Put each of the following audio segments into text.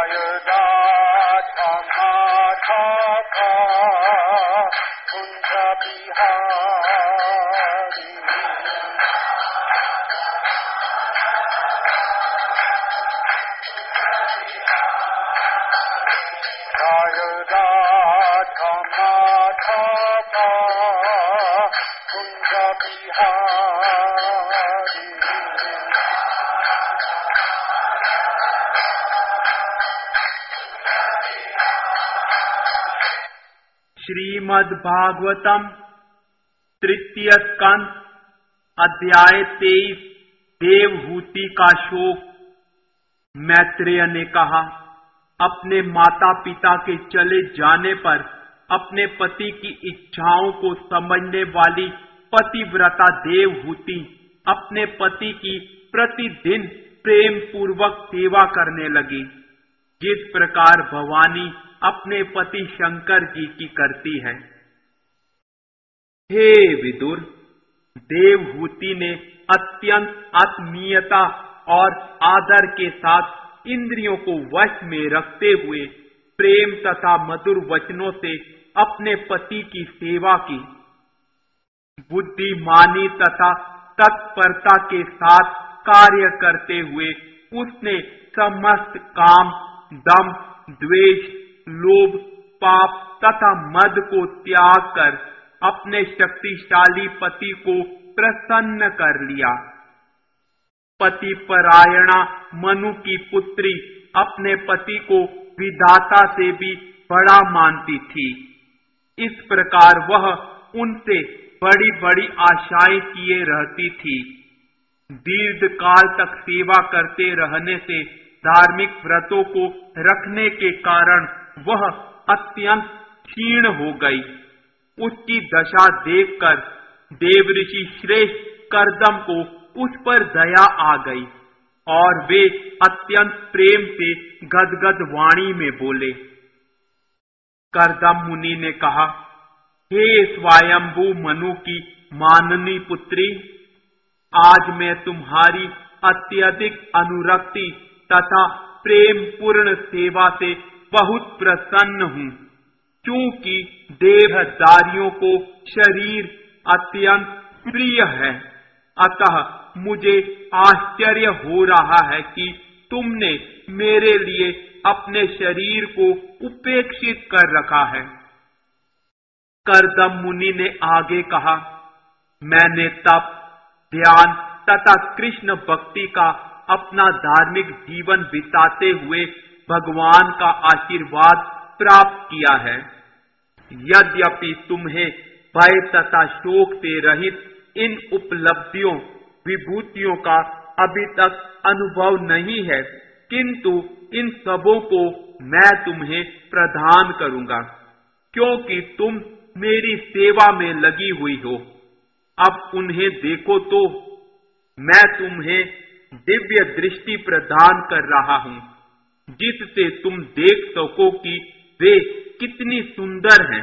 श्रीमद् भागवतम तृतीय स्कंद अध्याय 23 देवहूति का शोक। मैत्रेय ने कहा, अपने माता पिता के चले जाने पर अपने पति की इच्छाओं को समझने वाली पतिव्रता देवहूति अपने पति की प्रतिदिन प्रेम पूर्वक सेवा करने लगी, जिस प्रकार भवानी अपने पति शंकर जी की करती है। हे विदुर, देवहूति ने अत्यंत आत्मीयता और आदर के साथ इंद्रियों को वश में रखते हुए प्रेम तथा मधुर वचनों से अपने पति की सेवा की। बुद्धिमानी तथा तत्परता के साथ कार्य करते हुए उसने समस्त काम, दम, द्वेष, लोभ, पाप तथा मद को त्याग कर अपने शक्तिशाली पति को प्रसन्न कर लिया। पति परायणा मनु की पुत्री अपने पति को विधाता से भी बड़ा मानती थी। इस प्रकार वह उनसे बड़ी बड़ी आशाएं किए रहती थी। दीर्घ काल तक सेवा करते रहने से धार्मिक व्रतों को रखने के कारण वह अत्यंत क्षीण हो गई। उसकी दशा देखकर देवऋषि श्रेष्ठ कर्दम को उस पर दया आ गई और वे अत्यंत प्रेम से गदगद वाणी में बोले। कर्दम मुनि ने कहा, हे स्वयंभू मनु की माननी पुत्री, आज मैं तुम्हारी अत्यधिक अनुरक्ति तथा प्रेम पूर्ण सेवा से बहुत प्रसन्न हूँ, क्योंकि देहधारियों को शरीर अत्यंत प्रिय है। अतः मुझे आश्चर्य हो रहा है कि तुमने मेरे लिए अपने शरीर को उपेक्षित कर रखा है। कर्दम मुनि ने आगे कहा, मैंने तप, ध्यान तथा कृष्ण भक्ति का अपना धार्मिक जीवन बिताते हुए भगवान का आशीर्वाद प्राप्त किया है। यद्यपि तुम्हें भय तथा शोक से रहित इन उपलब्धियों विभूतियों का अभी तक अनुभव नहीं है, किंतु इन सबों को मैं तुम्हें प्रदान करूंगा, क्योंकि तुम मेरी सेवा में लगी हुई हो। अब उन्हें देखो तो मैं तुम्हें दिव्य दृष्टि प्रदान कर रहा हूँ, जिससे तुम देख सको कि वे कितनी सुंदर हैं।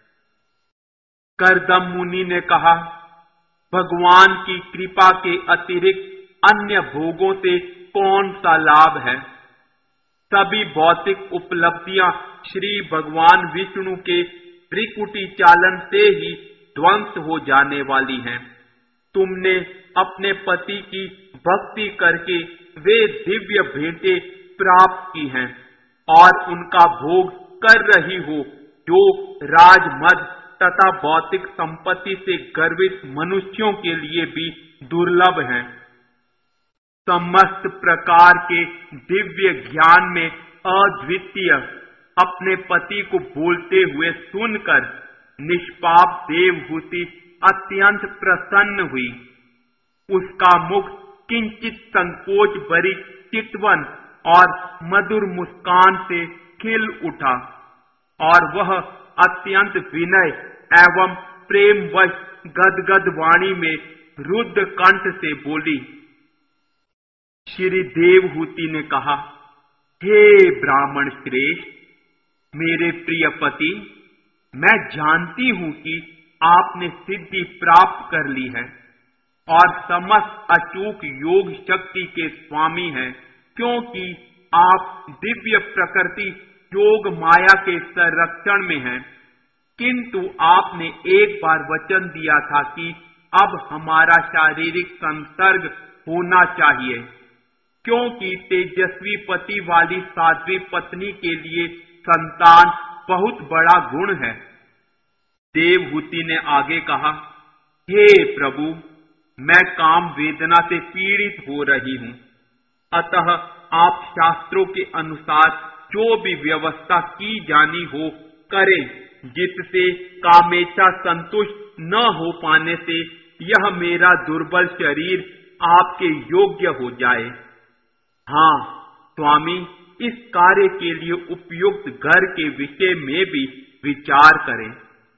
कर्दम मुनि ने कहा, भगवान की कृपा के अतिरिक्त अन्य भोगों से कौन सा लाभ है? सभी भौतिक उपलब्धियां श्री भगवान विष्णु के त्रिकुटी चालन से ही ध्वंस हो जाने वाली हैं। तुमने अपने पति की भक्ति करके वे दिव्य भेंटें प्राप्त की हैं और उनका भोग कर रही हो, जो राजमद तथा भौतिक संपत्ति से गर्वित मनुष्यों के लिए भी दुर्लभ हैं। समस्त प्रकार के दिव्य ज्ञान में अद्वितीय अपने पति को बोलते हुए सुनकर निष्पाप देवहूति अत्यंत प्रसन्न हुई। उसका मुख किंचित संकोच भरी चितवन और मधुर मुस्कान से खिल उठा और वह अत्यंत विनय एवं प्रेमवश गदगद वाणी में रुद्र कंठ से बोली। श्री देवहूति ने कहा, हे ब्राह्मण श्रेष्ठ, मेरे प्रिय पति, मैं जानती हूं कि आपने सिद्धि प्राप्त कर ली है और समस्त अचूक योग शक्ति के स्वामी हैं, क्योंकि आप दिव्य प्रकृति योग माया के संरक्षण में हैं, किंतु आपने एक बार वचन दिया था कि अब हमारा शारीरिक संसर्ग होना चाहिए, क्योंकि तेजस्वी पति वाली साध्वी पत्नी के लिए संतान बहुत बड़ा गुण है। देवहूति ने आगे कहा, हे प्रभु, मैं काम वेदना से पीड़ित हो रही हूँ, अतः आप शास्त्रों के अनुसार जो भी व्यवस्था की जानी हो करें, जिससे कामेच्छा संतुष्ट न हो पाने से यह मेरा दुर्बल शरीर आपके योग्य हो जाए। हाँ स्वामी, इस कार्य के लिए उपयुक्त घर के विषय में भी विचार करें।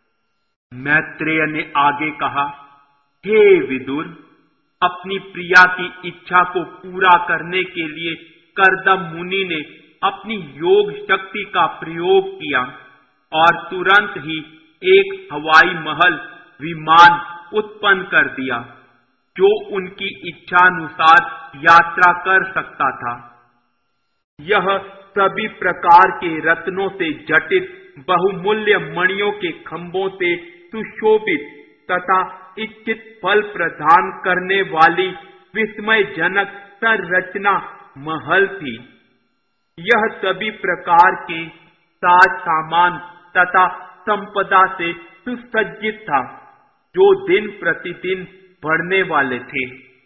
मैत्रेय ने आगे कहा, हे विदुर, अपनी प्रिया की इच्छा को पूरा करने के लिए कर्दम मुनि ने अपनी योग शक्ति का प्रयोग किया और तुरंत ही एक हवाई महल विमान उत्पन्न कर दिया, जो उनकी इच्छानुसार यात्रा कर सकता था। यह सभी प्रकार के रत्नों से जटित बहुमूल्य मणियों के खंभों से सुशोभित तथा इच्छित फल प्रदान करने वाली विस्मयजनक संरचना महल थी। यह सभी प्रकार के साज सामान तथा संपदा से सुसज्जित था, जो दिन प्रतिदिन बढ़ने वाले थे।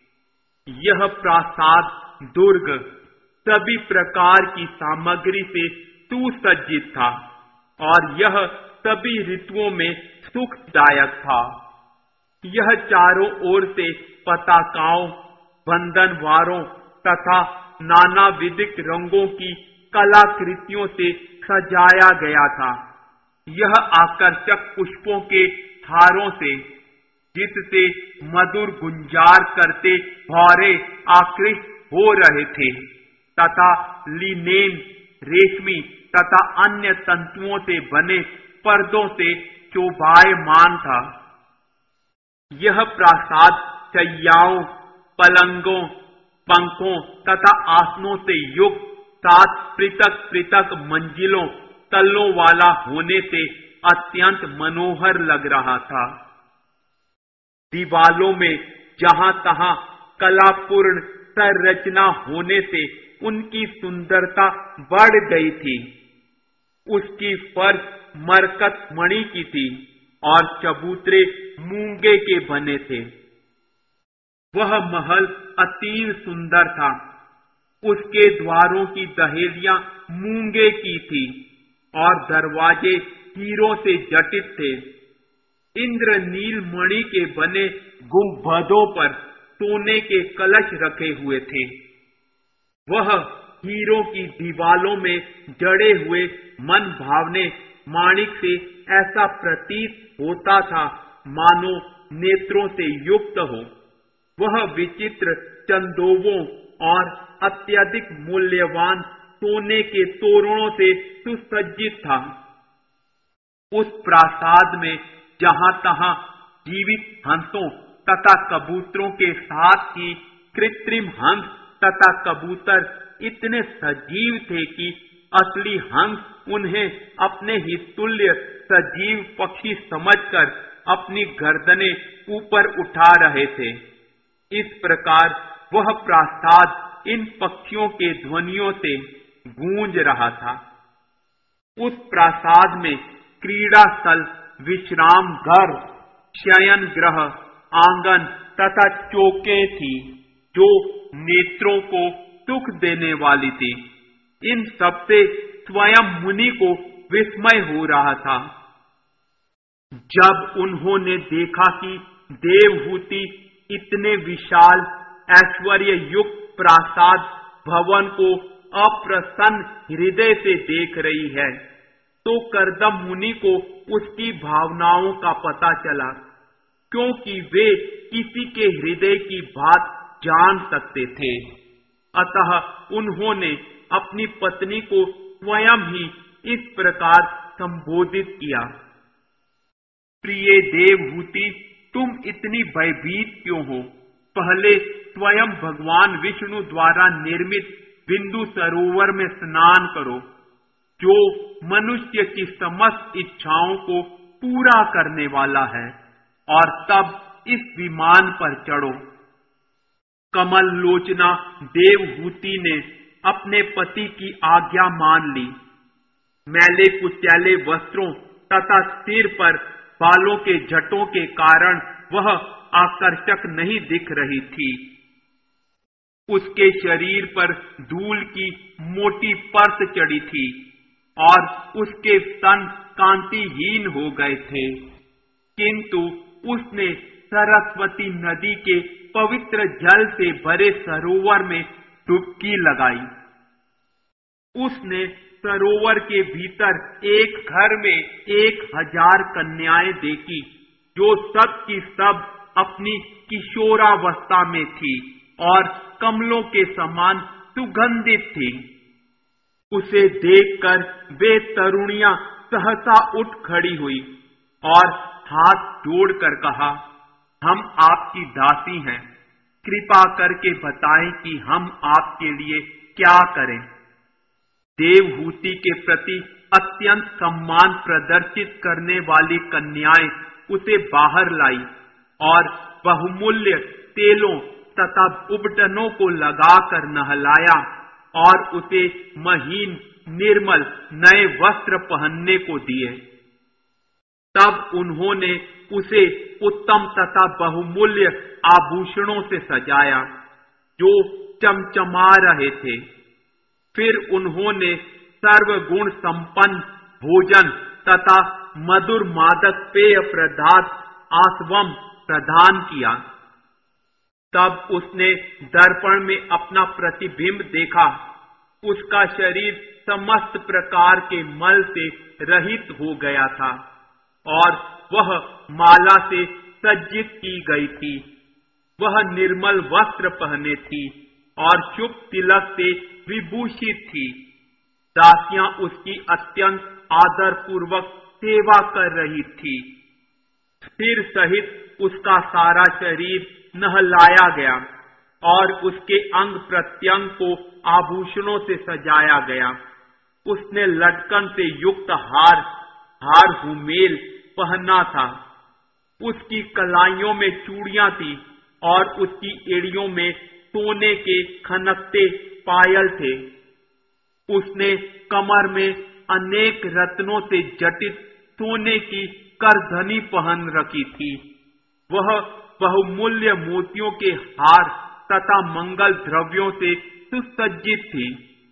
यह प्रासाद दुर्ग सभी प्रकार की सामग्री से सुसज्जित था और यह सभी ऋतुओं में सुखदायक था। यह चारों ओर से पताकाओं, बंधनवारों तथा नाना विधिक रंगों की कलाकृतियों से सजाया गया था। यह आकर्षक पुष्पों के हारों से, जिससे मधुर गुंजार करते भौरे आकृष्ट हो रहे थे, तथा लिनेन, रेशमी तथा अन्य तंतुओं से बने पर्दों से शोभायमान था। यह प्रासाद शैयाओं, पलंगों, पंखों तथा आसनों से युक्त 7 पृथक पृथक मंजिलों तलों वाला होने से अत्यंत मनोहर लग रहा था। दीवालों में जहां तहां कलापूर्ण संरचना होने से उनकी सुंदरता बढ़ गई थी। उसकी फर्श मरकत मणि की थी और चबूतरे मूंगे के बने थे। वह महल अति सुंदर था। उसके द्वारों की दहेलियां मूंगे की थी और दरवाजे हीरों से जटित थे। इंद्रनील मणि के बने गुंबदों पर सोने के कलश रखे हुए थे। वह हीरों की दीवालों में जड़े हुए मन भावने माणिक से ऐसा प्रतीत होता था मानो नेत्रों से युक्त हो। वह विचित्र चंदोवों और अत्यधिक मूल्यवान सोने के तोरणों से सुसज्जित था। उस प्रासाद में जहां तहां जीवित हंसों तथा कबूतरों के साथ ही कृत्रिम हंस तथा कबूतर इतने सजीव थे कि असली हंस उन्हें अपने ही तुल्य सजीव पक्षी समझकर अपनी गर्दनें ऊपर उठा रहे थे। इस प्रकार वह प्रासाद इन पक्षियों के ध्वनियों से गूंज रहा था। उस प्रासाद में क्रीड़ा स्थल, विश्राम घर, शयन ग्रह, आंगन तथा चौके थी, जो नेत्रों को सुख देने वाली थी। इन सबसे स्वयं मुनि को विस्मय हो रहा था। जब उन्होंने देखा कि देवहूति इतने विशाल ऐश्वर्य युक्त प्रासाद भवन को अप्रसन्न हृदय से देख रही है, तो कर्दम मुनि को उसकी भावनाओं का पता चला, क्योंकि वे किसी के हृदय की बात जान सकते थे। अतः उन्होंने अपनी पत्नी को स्वयं ही इस प्रकार संबोधित किया, प्रिय देवहूति, तुम इतनी भयभीत क्यों हो? पहले स्वयं भगवान विष्णु द्वारा निर्मित बिंदु सरोवर में स्नान करो, जो मनुष्य की समस्त इच्छाओं को पूरा करने वाला है, और तब इस विमान पर चढ़ो। कमल लोचना देवहूति ने अपने पति की आज्ञा मान ली। मैले कुचैले वस्त्रों तथा सिर पर बालों के झटों के कारण वह आकर्षक नहीं दिख रही थी। उसके शरीर पर धूल की मोटी परत चढ़ी थी और उसके स्तन कांतिहीन हो गए थे, किंतु उसने सरस्वती नदी के पवित्र जल से भरे सरोवर में डुबकी लगाई। उसने सरोवर के भीतर एक घर में 1000 कन्याएं देखी, जो सब की सब अपनी किशोरावस्था में थी और कमलों के समान सुगंधित थी। उसे देखकर वे तरुणियां सहसा उठ खड़ी हुई और हाथ जोड़कर कहा, हम आपकी दासी हैं, कृपा करके बताएं कि हम आपके लिए क्या करें। देवहूति के प्रति अत्यंत सम्मान प्रदर्शित करने वाली कन्याएं उसे बाहर लाई और बहुमूल्य तेलों तथा उबटनों को लगाकर नहलाया और उसे महीन निर्मल नए वस्त्र पहनने को दिए। तब उन्होंने उसे उत्तम तथा बहुमूल्य आभूषणों से सजाया, जो चमचमा रहे थे। फिर उन्होंने सर्वगुण संपन्न भोजन तथा मधुर मादक पेय पदार्थ आसवम प्रदान किया। तब उसने दर्पण में अपना प्रतिबिंब देखा। उसका शरीर समस्त प्रकार के मल से रहित हो गया था और वह माला से सज्जित की गई थी। वह निर्मल वस्त्र पहने थी और शुभ तिलक से विभूषित थी। दासियां उसकी अत्यंत आदर पूर्वक सेवा कर रही थी। सिर सहित उसका सारा शरीर नहलाया गया और उसके अंग प्रत्यंग को आभूषणों से सजाया गया। उसने लटकन से युक्त हार हुमेल पहना था। उसकी कलाइयों में चूड़ियां थी और उसकी एड़ियों में सोने के खनकते पायल थे। उसने कमर में अनेक रत्नों से जटित सोने की करधनी पहन रखी थी। वह बहुमूल्य मोतियों के हार तथा मंगल द्रव्यों से सुसज्जित थी।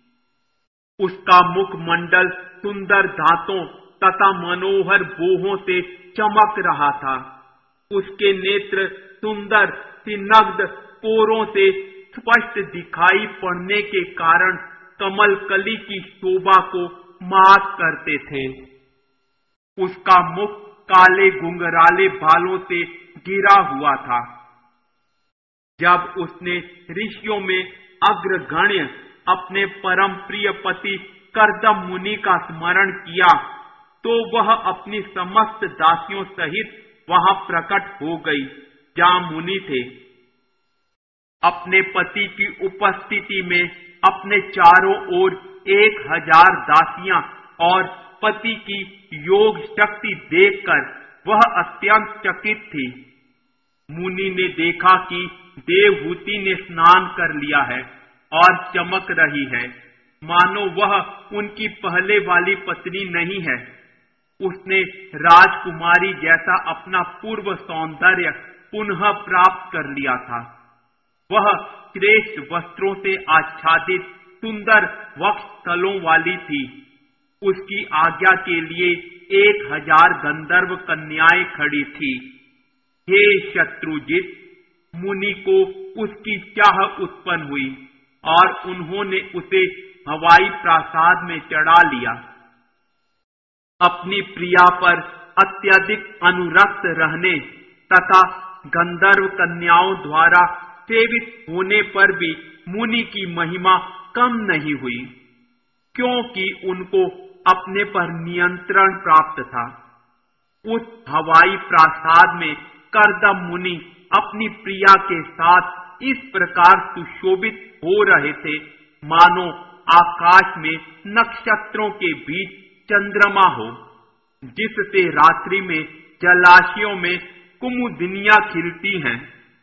उसका मुखमंडल सुंदर दांतों तथा मनोहर बोहों से चमक रहा था। उसके नेत्र सुंदर सिनग्ध कोरों से स्पष्ट दिखाई पड़ने के कारण कमल कली की शोभा को मात करते थे। उसका मुख काले घुंघराले बालों से घिरा हुआ था। जब उसने ऋषियों में अग्रगण्य अपने परम प्रिय पति कर्दम मुनि का स्मरण किया, तो वह अपनी समस्त दासियों सहित वहां प्रकट हो गई जहां मुनि थे। अपने पति की उपस्थिति में अपने चारों ओर 1000 दासियां और पति की योग शक्ति देखकर वह अत्यंत चकित थी। मुनि ने देखा कि देवहूति ने स्नान कर लिया है और चमक रही है, मानो वह उनकी पहले वाली पत्नी नहीं है। उसने राजकुमारी जैसा अपना पूर्व सौंदर्य पुनः प्राप्त कर लिया था। वह श्रेष्ठ वस्त्रों से आच्छादित सुंदर वक्षस्थलों वाली थी। उसकी आज्ञा के लिए 1000 गंधर्व कन्याएं खड़ी थी। हे शत्रुजित, मुनि को उसकी चाह उत्पन्न हुई और उन्होंने उसे हवाई प्रासाद में चढ़ा लिया। अपनी प्रिया पर अत्यधिक अनुरक्त रहने तथा गंधर्व कन्याओं द्वारा सेवित होने पर भी मुनि की महिमा कम नहीं हुई, क्योंकि उनको अपने पर नियंत्रण प्राप्त था। उस हवाई प्रासाद में कर्दम मुनि अपनी प्रिया के साथ इस प्रकार सुशोभित हो रहे थे, मानो आकाश में नक्षत्रों के बीच चंद्रमा हो, जिससे रात्रि में जलाशयों में कुमुदिनियां खिलती हैं।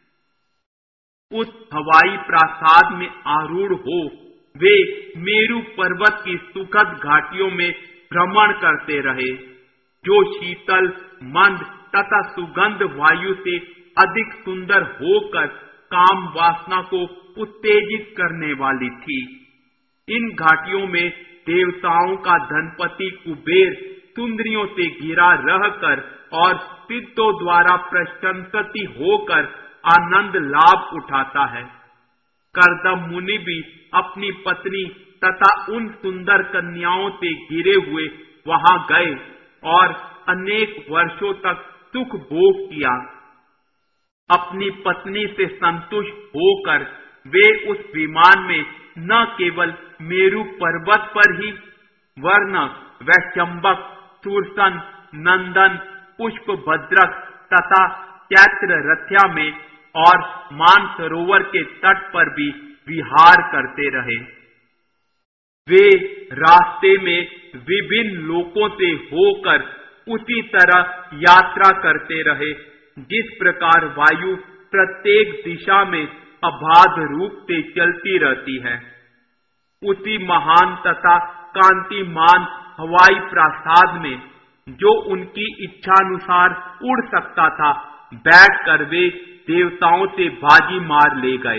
उस हवाई प्रासाद में आरूढ़ हो वे मेरु पर्वत की सुखद घाटियों में भ्रमण करते रहे, जो शीतल, मंद तथा सुगंध वायु से अधिक सुंदर होकर काम वासना को उत्तेजित करने वाली थी। इन घाटियों में देवताओं का धनपति कुबेर सुंदरियों से घिरा रहकर और सिद्धों द्वारा प्रशंसित होकर आनंद लाभ उठाता है। कर्दम मुनि भी अपनी पत्नी तथा उन सुंदर कन्याओं से घिरे हुए वहां गए और अनेक वर्षों तक सुख भोग किया। अपनी पत्नी से संतुष्ट होकर वे उस विमान में न केवल मेरु पर्वत पर ही वरन वैशंबक, सुरसन, नंदन, पुष्पभद्रक तथा चैत्र रथ्या में और मानसरोवर के तट पर भी विहार करते रहे। वे रास्ते में विभिन्न लोकों से होकर उसी तरह यात्रा करते रहे जिस प्रकार वायु प्रत्येक दिशा में अबाध रूप से चलती रहती है। उसी महान तथा कांतिमान हवाई प्रासाद में जो उनकी इच्छानुसार उड़ सकता था, बैठकर वे देवताओं से बाजी मार ले गए।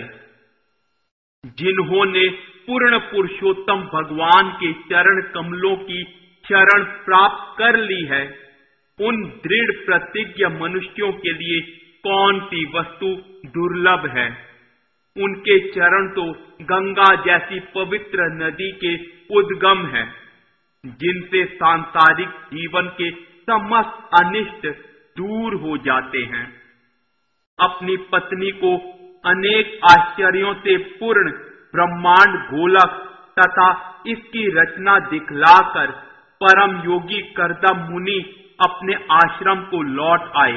जिन्होंने पूर्ण पुरुषोत्तम भगवान के चरण कमलों की शरण प्राप्त कर ली है, उन दृढ़ प्रतिज्ञ मनुष्यों के लिए कौन सी वस्तु दुर्लभ है। उनके चरण तो गंगा जैसी पवित्र नदी के उद्गम है, जिनसे सांसारिक जीवन के समस्त अनिष्ट दूर हो जाते हैं। अपनी पत्नी को अनेक आश्चर्यों से पूर्ण ब्रह्मांड गोलक तथा इसकी रचना दिखलाकर परम योगी कर्दम मुनि अपने आश्रम को लौट आए।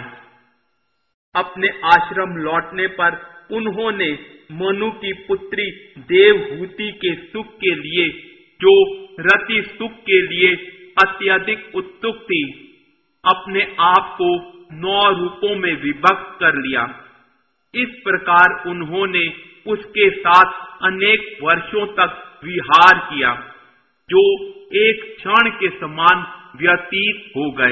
अपने आश्रम लौटने पर उन्होंने मनु की पुत्री देवहूति के सुख के लिए, जो रति सुख के लिए अत्यधिक उत्सुक थी, अपने आप को 9 रूपों में विभक्त कर लिया। इस प्रकार उन्होंने उसके साथ अनेक वर्षों तक विहार किया, जो एक क्षण के समान व्यतीत हो गए।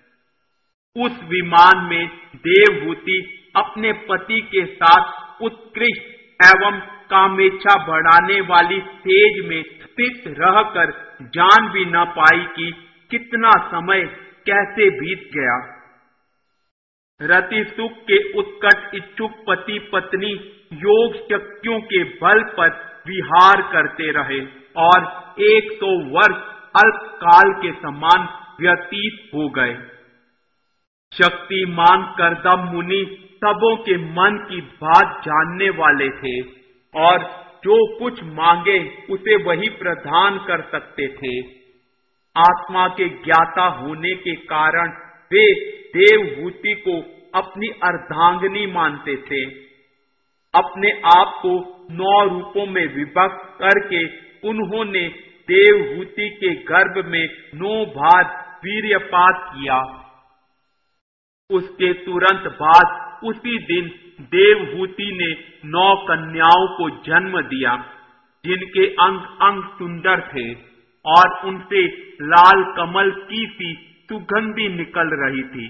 उस विमान में देवहूति अपने पति के साथ उत्कृष्ट एवं कामेच्छा बढ़ाने वाली सेज में स्थित रहकर जान भी न पाई कि कितना समय कैसे बीत गया। रति सुख के उत्कट इच्छुक पति पत्नी योग शक्तियों के बल पर विहार करते रहे और 100 वर्ष अल्पकाल के समान व्यतीत हो गए। शक्तिमान कर्दम मुनि सबों के मन की बात जानने वाले थे और जो कुछ मांगे उसे वही प्रदान कर सकते थे। आत्मा के ज्ञाता होने के कारण वे देवहूति को अपनी अर्धांगिनी मानते थे। अपने आप को 9 रूपों में विभक्त करके उन्होंने देवहूति के गर्भ में 9 बार वीर्यपात किया। उसके तुरंत बाद उसी दिन देवहूति ने 9 कन्याओं को जन्म दिया, जिनके अंग अंग सुंदर थे और उनसे लाल कमल की सी सुगंधी निकल रही थी।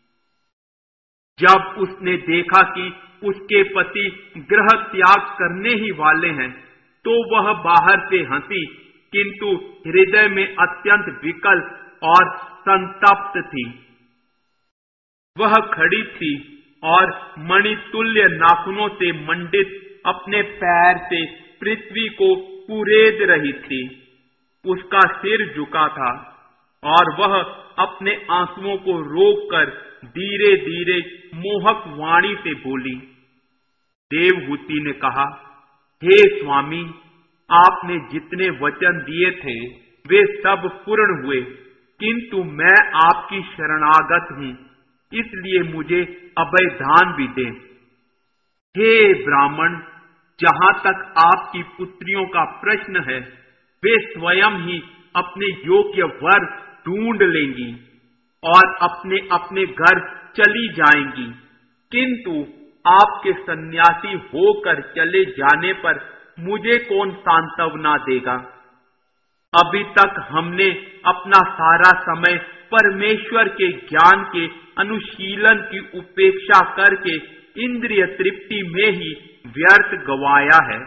जब उसने देखा कि उसके पति गृह त्याग करने ही वाले हैं, तो वह बाहर से हंसी, किंतु हृदय में अत्यंत विकल और संतप्त थी। वह खड़ी थी और मणितुल्य नाखूनों से मंडित अपने पैर से पृथ्वी को कुरेद रही थी। उसका सिर झुका था और वह अपने आंसुओं को रोककर धीरे धीरे मोहक वाणी से बोली। देवहूति ने कहा, हे स्वामी, आपने जितने वचन दिए थे वे सब पूर्ण हुए, किंतु मैं आपकी शरणागत हूं, इसलिए मुझे अभय दान भी दें। हे ब्राह्मण, जहां तक आपकी पुत्रियों का प्रश्न है, वे स्वयं ही अपने योग्य वर ढूंढ लेंगी और अपने अपने घर चली जाएंगी, किंतु आपके सन्यासी होकर चले जाने पर मुझे कौन सांत्वना देगा? अभी तक हमने अपना सारा समय परमेश्वर के ज्ञान के अनुशीलन की उपेक्षा करके इंद्रिय तृप्ति में ही व्यर्थ गवाया है।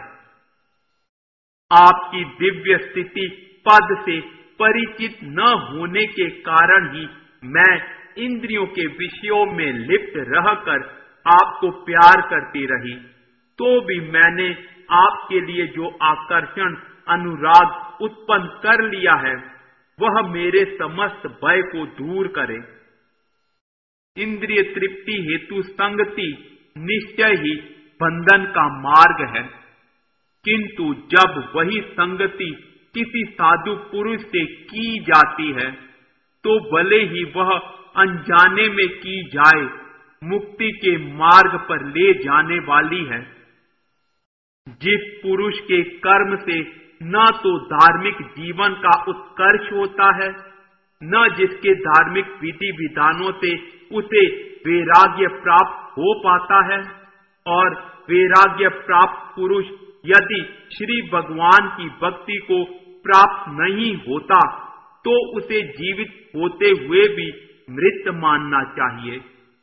आपकी दिव्य स्थिति पद से परिचित न होने के कारण ही मैं इंद्रियों के विषयों में लिप्त रहकर आपको प्यार करती रही, तो भी मैंने आपके लिए जो आकर्षण अनुराग उत्पन्न कर लिया है, वह मेरे समस्त भय को दूर करे। इंद्रिय तृप्ति हेतु संगति निश्चय ही बंधन का मार्ग है, किंतु जब वही संगति किसी साधु पुरुष से की जाती है, तो भले ही वह अनजाने में की जाए, मुक्ति के मार्ग पर ले जाने वाली है। जिस पुरुष के कर्म से न तो धार्मिक जीवन का उत्कर्ष होता है, न जिसके धार्मिक विधि विधानों से उसे वैराग्य प्राप्त हो पाता है, और वैराग्य प्राप्त पुरुष यदि श्री भगवान की भक्ति को प्राप्त नहीं होता, तो उसे जीवित होते हुए भी मृत मानना चाहिए।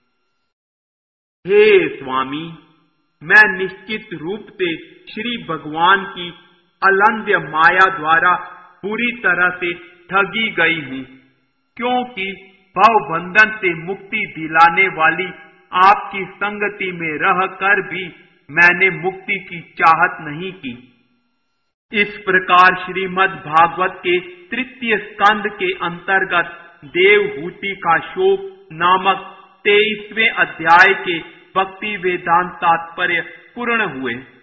हे स्वामी, मैं निश्चित रूप से श्री भगवान की अलंध्य माया द्वारा पूरी तरह से ठगी गई हूँ, क्योंकि भवबंधन से मुक्ति दिलाने वाली आपकी संगति में रहकर भी मैंने मुक्ति की चाहत नहीं की। इस प्रकार श्रीमद् भागवत के तृतीय स्कंद के अंतर्गत देवहूति का शोक नामक 23वें अध्याय के भक्ति वेदांत तात्पर्य पूर्ण हुए।